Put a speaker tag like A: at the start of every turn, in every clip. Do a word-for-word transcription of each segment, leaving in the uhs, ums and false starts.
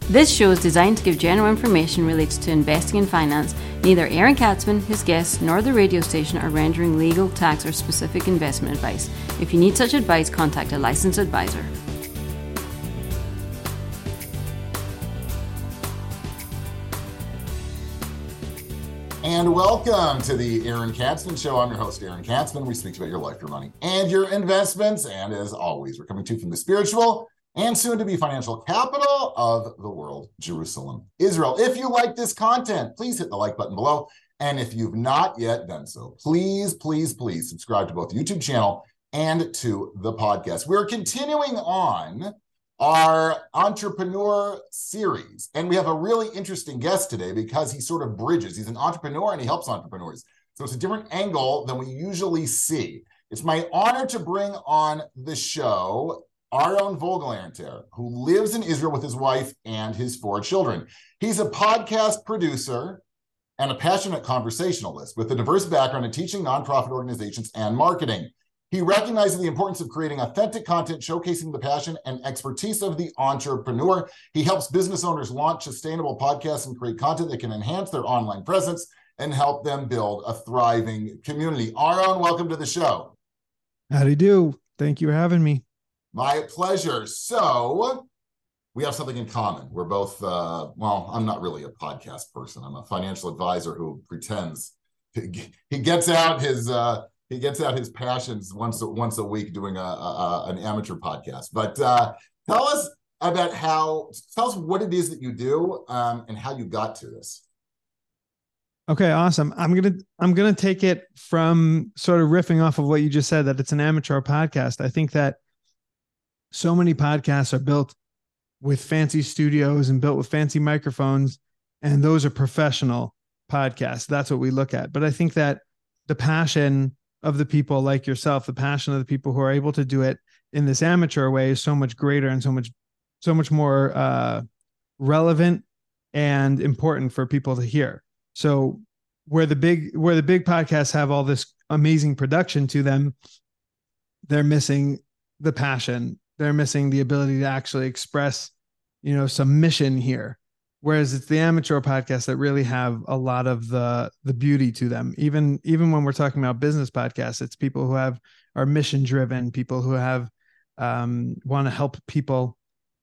A: This show is designed to give general information related to investing and finance. Neither Aaron Katzman, his guests, nor the radio station are rendering legal, tax, or specific investment advice. If you need such advice, contact a licensed advisor.
B: And welcome to the Aaron Katzman Show. I'm your host, Aaron Katzman. We speak about your life, your money, and your investments. And as always, we're coming to you from the spiritual and soon-to-be financial capital of the world, Jerusalem, Israel. If you like this content, please hit the like button below. And if you've not yet done so, please, please, please subscribe to both the YouTube channel and to the podcast. We're continuing on our entrepreneur series. And we have a really interesting guest today because he sort of bridges. He's an entrepreneur and he helps entrepreneurs. So it's a different angle than we usually see. It's my honor to bring on the show Aharon Vogelernter, who lives in Israel with his wife and his four children. He's a podcast producer and a passionate conversationalist with a diverse background in teaching nonprofit organizations and marketing. He recognizes the importance of creating authentic content, showcasing the passion and expertise of the entrepreneur. He helps business owners launch sustainable podcasts and create content that can enhance their online presence and help them build a thriving community. Aharon, welcome to the show.
C: How do you do? Thank you for having me.
B: My pleasure. So we have something in common. We're both, uh, well, I'm not really a podcast person. I'm a financial advisor who pretends he gets out his uh, he gets out his passions once once a week doing a, a an amateur podcast. But uh, tell us about how. Tell us what it is that you do um, and how you got to this.
C: Okay, awesome. I'm gonna I'm gonna take it from sort of riffing off of what you just said, that it's an amateur podcast. I think that so many podcasts are built with fancy studios and built with fancy microphones, and those are professional podcasts. That's what we look at. But I think that the passion of the people like yourself, the passion of the people who are able to do it in this amateur way is so much greater and so much, so much more uh, relevant and important for people to hear. So where the big, where the big podcasts have all this amazing production to them, they're missing the passion. They're missing the ability to actually express, you know, some mission here. Whereas it's the amateur podcasts that really have a lot of the the beauty to them. Even even when we're talking about business podcasts, it's people who have are mission driven, people who have um, want to help people,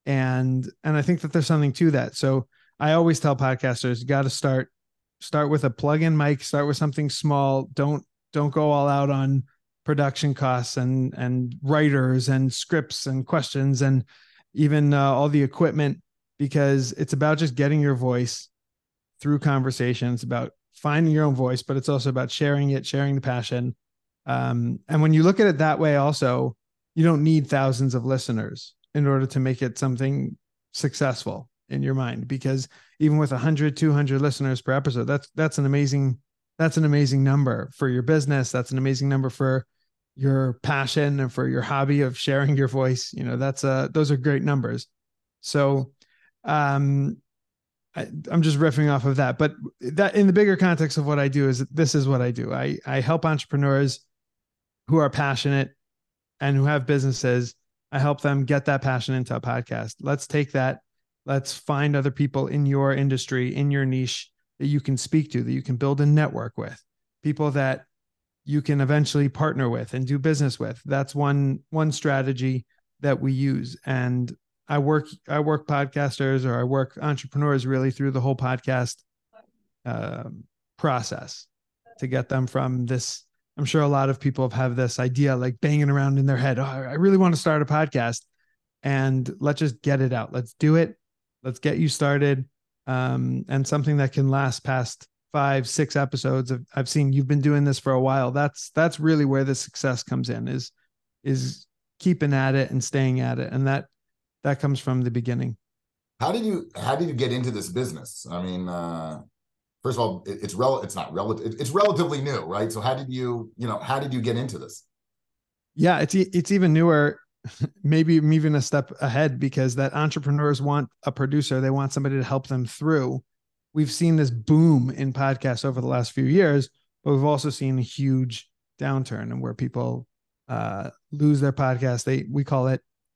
C: and and I think that there's something to that. So I always tell podcasters, you got to start start with a plug-in mic, start with something small. Don't don't go all out on production costs and and writers and scripts and questions and even uh, all the equipment, because it's about just getting your voice through conversation. It's about finding your own voice, but it's also about sharing it, sharing the passion. Um, and when you look at it that way, also, you don't need thousands of listeners in order to make it something successful in your mind, because even with one hundred, two hundred listeners per episode, that's that's an amazing that's an amazing number for your business. That's an amazing number for your passion and for your hobby of sharing your voice. You know, that's uh those are great numbers. So um, I, I'm just riffing off of that, but that in the bigger context of what I do is this is what I do. I, I help entrepreneurs who are passionate and who have businesses. I help them get that passion into a podcast. Let's take that. Let's find other people in your industry, in your niche, that you can speak to, that you can build a network with, people that you can eventually partner with and do business with. That's one, one strategy that we use. And I work, I work podcasters or I work entrepreneurs really through the whole podcast uh, process to get them from this. I'm sure a lot of people have this idea like banging around in their head. Oh, I really want to start a podcast, and let's just get it out. Let's do it. Let's get you started. Um, and something that can last past five, six episodes of, I've seen you've been doing this for a while. That's, that's really where the success comes in, is, is keeping at it and staying at it. And that, that comes from the beginning.
B: How did you, how did you get into this business? I mean, uh, first of all, it, it's rel it's not relative, it's relatively new, right? So how did you, you know, how did you get into this?
C: Yeah, it's, it's even newer, maybe even a step ahead, because that entrepreneurs want a producer. They want somebody to help them through. We've seen this boom in podcasts over the last few years, but we've also seen a huge downturn and where people uh, lose their podcast. They, we call it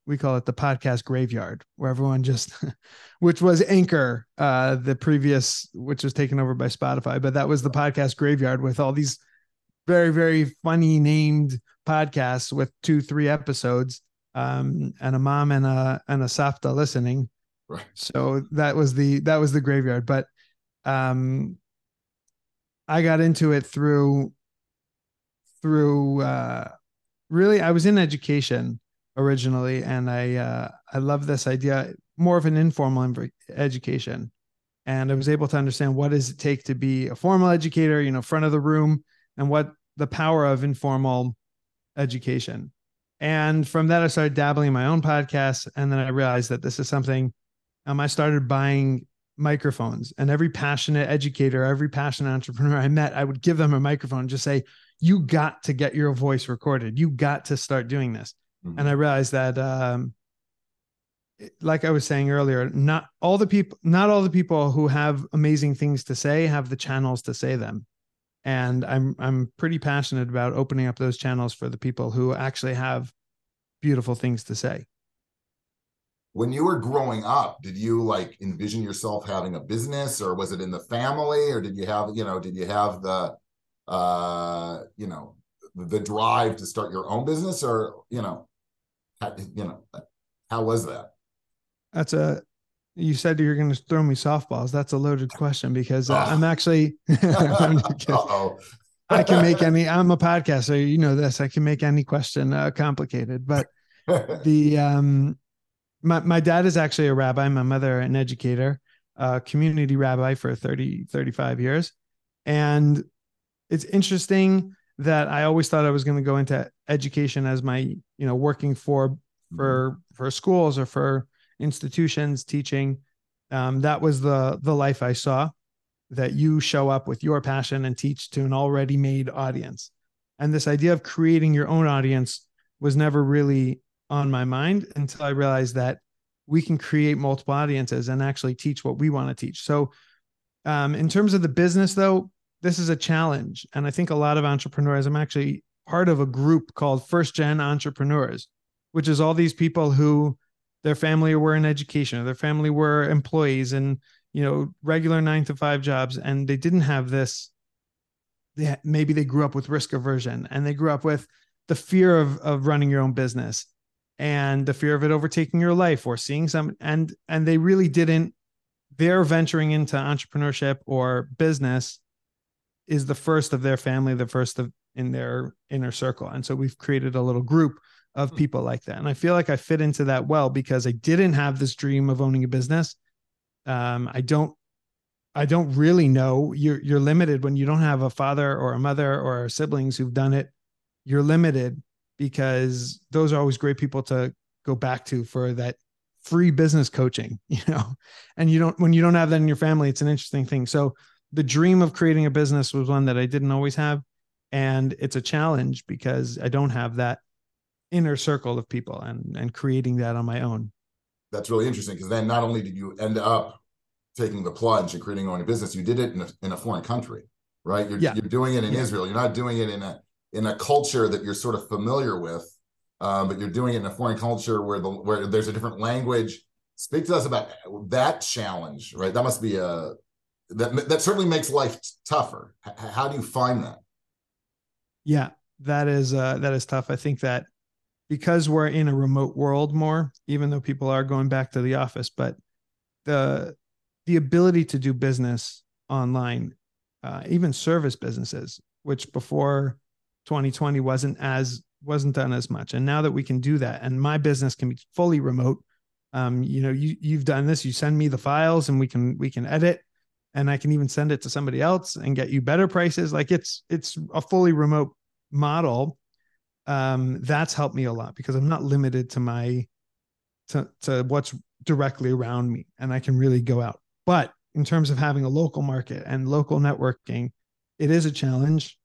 C: we call it the podcast graveyard, where everyone just, which was Anchor, uh, the previous, which was taken over by Spotify, but that was the podcast graveyard with all these very, very funny named podcasts with two, three episodes, um, and a mom and a, and a Safta listening.
B: Right.
C: So that was the, that was the graveyard. But, um, I got into it through, through, uh, really, I was in education originally, and I, uh, I love this idea, more of an informal education. And I was able to understand what does it take to be a formal educator, you know, front of the room, and what the power of informal education. And from that, I started dabbling in my own podcasts. And then I realized that this is something, um, I started buying microphones, and every passionate educator, every passionate entrepreneur I met, I would give them a microphone and just say, you got to get your voice recorded. You got to start doing this. Mm-hmm. And I realized that, um, like I was saying earlier, not all the people, not all the people who have amazing things to say have the channels to say them. And I'm, I'm pretty passionate about opening up those channels for the people who actually have beautiful things to say.
B: When you were growing up, did you like envision yourself having a business, or was it in the family, or did you have, you know, did you have the, uh, you know, the drive to start your own business, or, you know, how, you know, how was that?
C: That's a, you said you're going to throw me softballs. That's a loaded question, because uh,
B: oh.
C: I'm actually, I can make any, I'm a podcaster, you know this, I can make any question uh, complicated, but the, um, My my dad is actually a rabbi. My mother, an educator, a community rabbi for thirty, thirty-five years. And it's interesting that I always thought I was going to go into education as my, you know, working for, for, for schools or for institutions, teaching. Um, that was the, the life I saw, that you show up with your passion and teach to an already made audience. And this idea of creating your own audience was never really on my mind until I realized that we can create multiple audiences and actually teach what we want to teach. So um, in terms of the business, though, this is a challenge. And I think a lot of entrepreneurs, I'm actually part of a group called First Gen Entrepreneurs, which is all these people who their family were in education, or their family were employees and, you know, regular nine to five jobs. And they didn't have this, they, maybe they grew up with risk aversion, and they grew up with the fear of, of running your own business, and the fear of it overtaking your life, or seeing some, and, and they really didn't, their venturing into entrepreneurship or business is the first of their family, the first of in their inner circle. And so we've created a little group of people like that. And I feel like I fit into that well, because I didn't have this dream of owning a business. Um, I don't, I don't really know. You're, you're limited when you don't have a father or a mother or siblings who've done it. You're limited, because those are always great people to go back to for that free business coaching, you know, and you don't, when you don't have that in your family, it's an interesting thing. So the dream of creating a business was one that I didn't always have. And it's a challenge because I don't have that inner circle of people, and, and creating that on my own.
B: That's really interesting, because then not only did you end up taking the plunge and creating your own business, you did it in a, in a foreign country, right? You're,
C: yeah.
B: you're doing it in
C: yeah.
B: Israel. You're not doing it in a, in a culture that you're sort of familiar with, um, but you're doing it in a foreign culture where the where there's a different language. Speak to us about that challenge, right? That must be a that that certainly makes life tougher. H- how do you find that?
C: Yeah, that is uh, that is tough. I think that because we're in a remote world more, even though people are going back to the office, but the the ability to do business online, uh, even service businesses, which before twenty twenty wasn't as wasn't done as much. And now that we can do that, and my business can be fully remote, um, you know, you you've done this, you send me the files and we can we can edit, and I can even send it to somebody else and get you better prices. Like it's it's a fully remote model. Um, that's helped me a lot, because I'm not limited to my to to what's directly around me, and I can really go out. But in terms of having a local market and local networking, it is a challenge.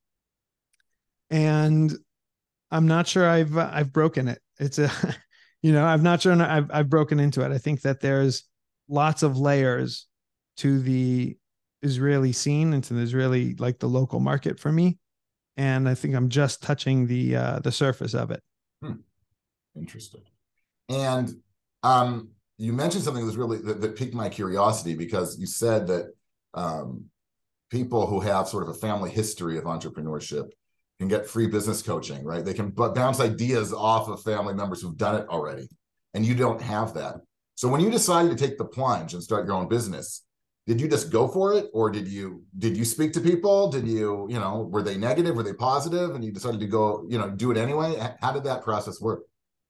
C: And I'm not sure I've, I've broken it. It's a, you know, I'm not sure I've, I've broken into it. I think that there's lots of layers to the Israeli scene and to the Israeli, like the local market for me. And I think I'm just touching the, uh, the surface of it.
B: Hmm. Interesting. And um, you mentioned something that was really that, that piqued my curiosity, because you said that um, people who have sort of a family history of entrepreneurship can get free business coaching, right? They can bounce ideas off of family members who've done it already, and you don't have that. So when you decided to take the plunge and start your own business, did you just go for it, or did you did you speak to people? Did you, you know, were they negative? Were they positive? And you decided to go, you know, do it anyway? How did that process work?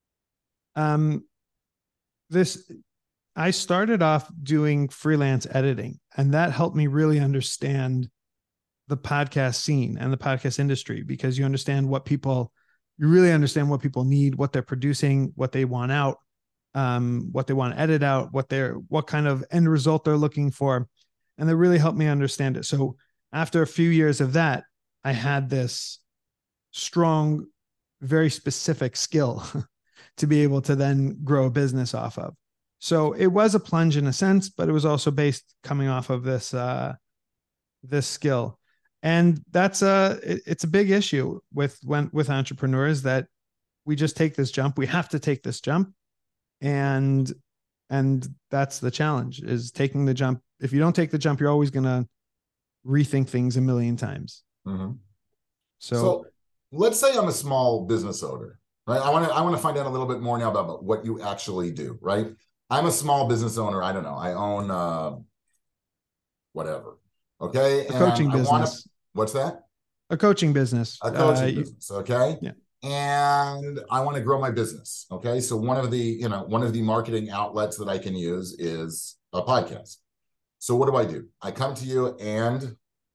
C: Um, this, I started off doing freelance editing, and that helped me really understand the podcast scene and the podcast industry, because you understand what people, you really understand what people need, what they're producing, what they want out, um, what they want to edit out, what they're, what kind of end result they're looking for. And that really helped me understand it. So after a few years of that, I had this strong, very specific skill to be able to then grow a business off of. So it was a plunge in a sense, but it was also based coming off of this, uh, this skill. And that's a, it, it's a big issue with when, with entrepreneurs, that we just take this jump. We have to take this jump. And, and that's the challenge, is taking the jump. If you don't take the jump, you're always going to rethink things a million times.
B: Mm-hmm.
C: So,
B: so let's say I'm a small business owner, right? I want to, I want to find out a little bit more now about, about what you actually do, right? I'm a small business owner. I don't know. I own, uh, whatever. Okay.
C: A coaching
B: and
C: business.
B: I wanna, what's that?
C: A coaching business.
B: A coaching
C: uh,
B: business. Okay.
C: Yeah.
B: And I want to grow my business. Okay. So one of the, you know, one of the marketing outlets that I can use is a podcast. So what do I do? I come to you and.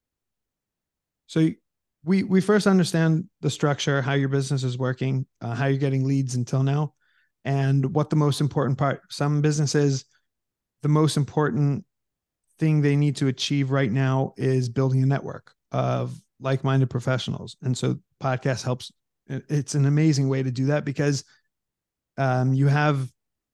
C: So we, we first understand the structure, how your business is working, uh, how you're getting leads until now, and what the most important part. Some businesses, the most important thing they need to achieve right now is building a network of like-minded professionals. And so podcast helps. It's an amazing way to do that, because um, you have,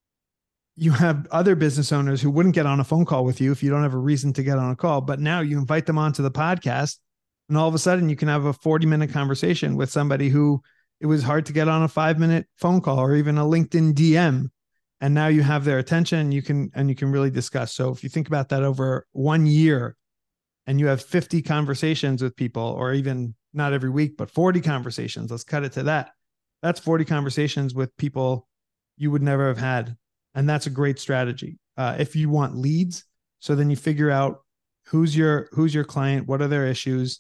C: you have other business owners who wouldn't get on a phone call with you if you don't have a reason to get on a call. But now you invite them onto the podcast, and all of a sudden you can have a forty minute conversation with somebody who it was hard to get on a five minute phone call or even a LinkedIn D M. And now you have their attention, and you can, and you can really discuss. So if you think about that over one year, and you have fifty conversations with people, or even not every week, but forty conversations, let's cut it to that. That's forty conversations with people you would never have had. And that's a great strategy. Uh, if you want leads, so then you figure out who's your, who's your client, what are their issues,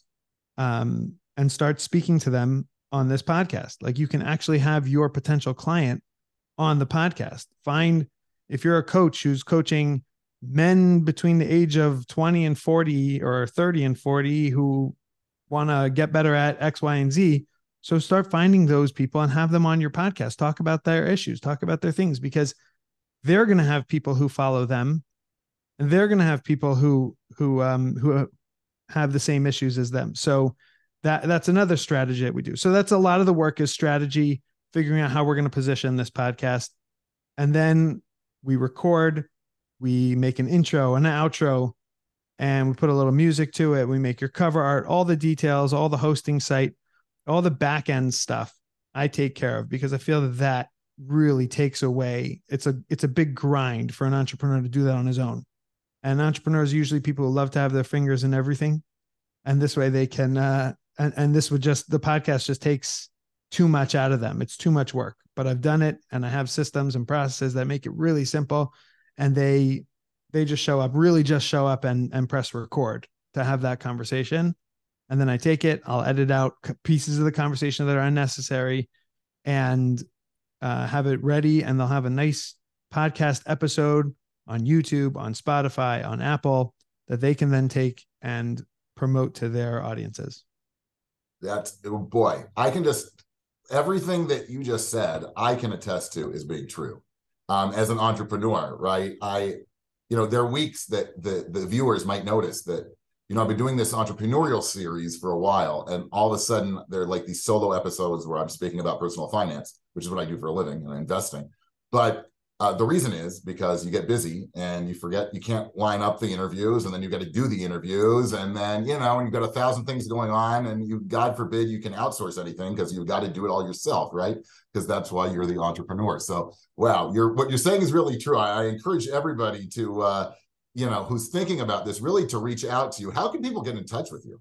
C: um, and start speaking to them on this podcast. Like, you can actually have your potential client on the podcast. Find, if you're a coach who's coaching men between the age of twenty and forty, or thirty and forty, who want to get better at X, Y, and Z. So start finding those people and have them on your podcast. Talk about their issues, talk about their things, because they're going to have people who follow them, and they're going to have people who, who, um, who have the same issues as them. So that, that's another strategy that we do. So that's a lot of the work, is strategy, figuring out how we're going to position this podcast. And then we record, we make an intro and an outro, and we put a little music to it. We make your cover art, all the details, all the hosting site, all the back end stuff I take care of, because I feel that that really takes away. It's a, it's a big grind for an entrepreneur to do that on his own. And entrepreneurs are usually people who love to have their fingers in everything. And this way they can, uh, and, and this would just, the podcast just takes too much out of them. It's too much work, but I've done it, and I have systems and processes that make it really simple. And they, they just show up, really just show up and, and press record to have that conversation. And then I take it, I'll edit out pieces of the conversation that are unnecessary, and uh, have it ready. And they'll have a nice podcast episode on YouTube, on Spotify, on Apple, that they can then take and promote to their audiences.
B: That's, boy, I can just, everything that you just said, I can attest to is being true. Um, as an entrepreneur, right? I, you know, there are weeks that the, the viewers might notice that, you know, I've been doing this entrepreneurial series for a while, and all of a sudden there are like these solo episodes where I'm speaking about personal finance, which is what I do for a living and investing. But Uh, the reason is because you get busy and you forget, you can't line up the interviews, and then you got to do the interviews. And then, you know, and you've got a thousand things going on, and you, God forbid, you can outsource anything because you've got to do it all yourself, right? Because that's why you're the entrepreneur. So, wow, you're, what you're saying is really true. I, I encourage everybody to, uh, you know, who's thinking about this, really to reach out to you. How can people get in touch with you?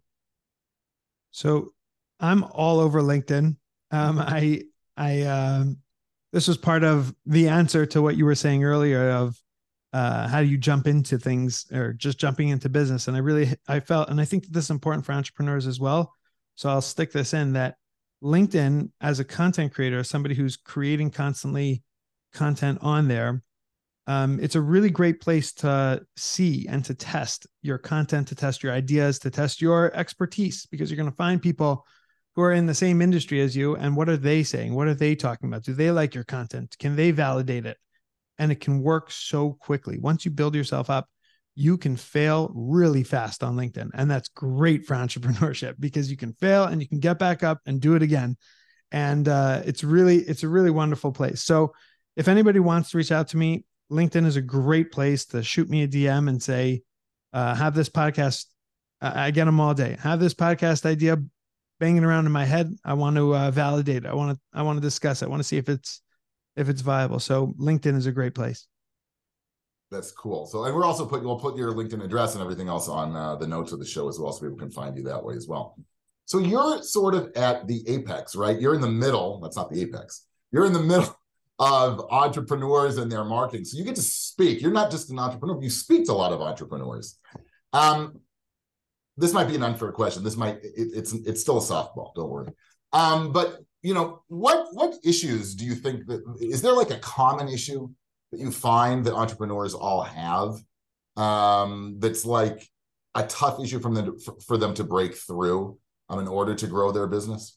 C: So I'm all over LinkedIn. Um, I, I, um, this was part of the answer to what you were saying earlier of uh, how do you jump into things or just jumping into business. And I really, I felt, and I think this is important for entrepreneurs as well. So I'll stick this in, that LinkedIn as a content creator, somebody who's creating constantly content on there, um, it's a really great place to see and to test your content, to test your ideas, to test your expertise, because you're going to find people who are in the same industry as you. And what are they saying? What are they talking about? Do they like your content? Can they validate it? And it can work so quickly. Once you build yourself up, you can fail really fast on LinkedIn. And that's great for entrepreneurship, because you can fail and you can get back up and do it again. And uh, it's really, it's a really wonderful place. So if anybody wants to reach out to me, LinkedIn is a great place to shoot me a D M and say, uh, have this podcast. I get them all day. Have this podcast idea banging around in my head. I want to uh, validate it. I want to, I want to discuss it. I want to see if it's, if it's viable. So LinkedIn is a great place.
B: That's cool. So, and we're also putting, we'll put your LinkedIn address and everything else on uh, the notes of the show as well, so people can find you that way as well. So you're sort of at the apex, right? You're in the middle. That's not the apex. You're in the middle of entrepreneurs and their marketing. So you get to speak. You're not just an entrepreneur, you speak to a lot of entrepreneurs. Um, this might be an unfair question. This might, it, it's it's still a softball, don't worry. Um, but, you know, what what issues do you think that, is there like a common issue that you find that entrepreneurs all have, um, that's like a tough issue from them to, for them to break through um, in order to grow their business?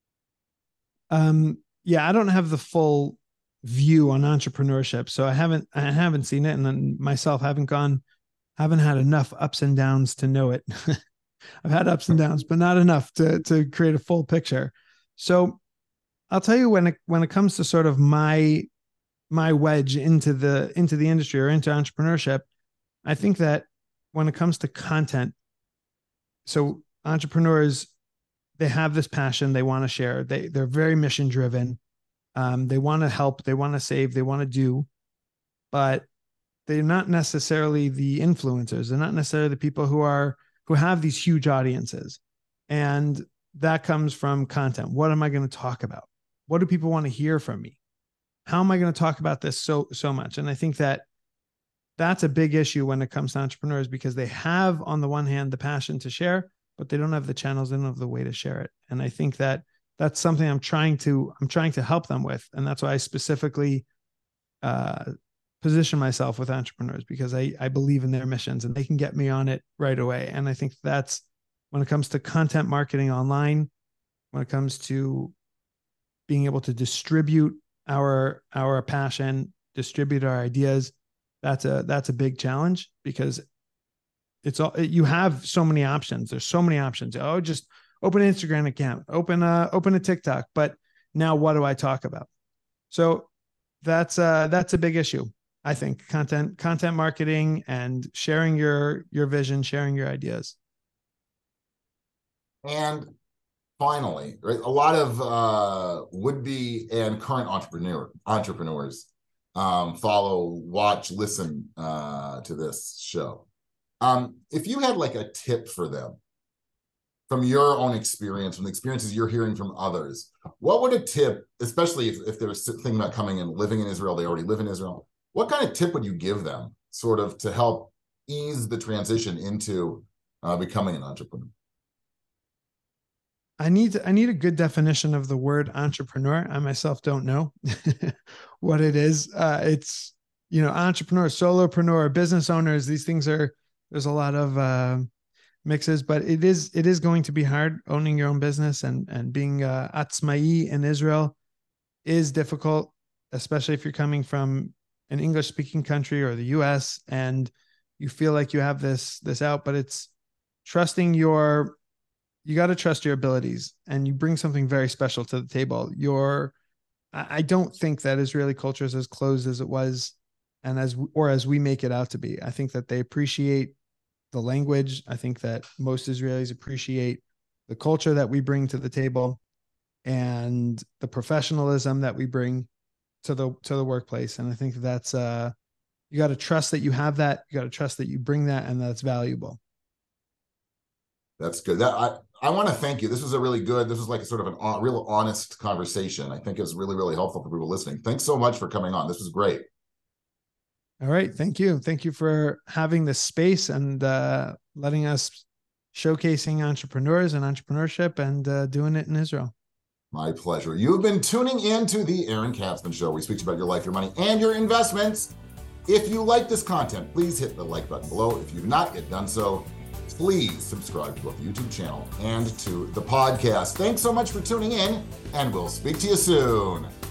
C: Um, yeah, I don't have the full view on entrepreneurship, so I haven't I haven't seen it, and then myself haven't gone, haven't had enough ups and downs to know it. I've had ups and downs, but not enough to to create a full picture. So I'll tell you, when it when it comes to sort of my my wedge into the into the industry or into entrepreneurship, I think that when it comes to content, so entrepreneurs, they have this passion they want to share. They they're very mission driven. Um, they want to help, they want to save, they want to do, but they're not necessarily the influencers. They're not necessarily the people who are who have these huge audiences. And that comes from content. What am I going to talk about? What do people want to hear from me? How am I going to talk about this so so much? And I think that that's a big issue when it comes to entrepreneurs, because they have, on the one hand, the passion to share, but they don't have the channels, they don't have the way to share it. And I think that that's something I'm trying to I'm trying to help them with, and that's why I specifically uh, position myself with entrepreneurs, because I I believe in their missions and they can get me on it right away. And I think that's when it comes to content marketing online, when it comes to being able to distribute our our passion, distribute our ideas, that's a that's a big challenge, because it's all, you have so many options. There's so many options. Oh, just open an Instagram account, open a, open a TikTok, but now what do I talk about? So that's uh that's a big issue. I think content, content marketing and sharing your, your vision, sharing your ideas.
B: And finally, right, a lot of uh, would-be and current entrepreneur entrepreneurs um, follow, watch, listen uh, to this show. Um, if you had like a tip for them from your own experience, from the experiences you're hearing from others, what would a tip, especially if, if they're thinking about coming and living in Israel, they already live in Israel, what kind of tip would you give them sort of to help ease the transition into uh, becoming an entrepreneur?
C: I need I need a good definition of the word entrepreneur. I myself don't know what it is. Uh, it's, you know, entrepreneur, solopreneur, business owners. These things are, there's a lot of uh, mixes, but it is it is going to be hard owning your own business, and and being uh, atzmai in Israel is difficult, especially if you're coming from an English speaking country or the U S and you feel like you have this this out. But it's trusting your you got to trust your abilities, and you bring something very special to the table. Your I don't think that Israeli culture is as closed as it was and as, or as we make it out to be. I think that they appreciate the language. I think that most Israelis appreciate the culture that we bring to the table and the professionalism that we bring to the, to the workplace. And I think that's, uh, you got to trust that you have that. You got to trust that you bring that, and that's valuable.
B: That's good. That I, I want to thank you. This was a really good, this was like a sort of an uh, real honest conversation. I think it was really, really helpful for people listening. Thanks so much for coming on. This was great.
C: All right. Thank you. Thank you for having this space and uh, letting us showcasing entrepreneurs and entrepreneurship and uh, doing it in Israel.
B: My pleasure. You've been tuning in to the Aaron Katzman Show. We speak about your life, your money, and your investments. If you like this content, please hit the like button below. If you've not yet done so, please subscribe to both the YouTube channel and to the podcast. Thanks so much for tuning in, and we'll speak to you soon.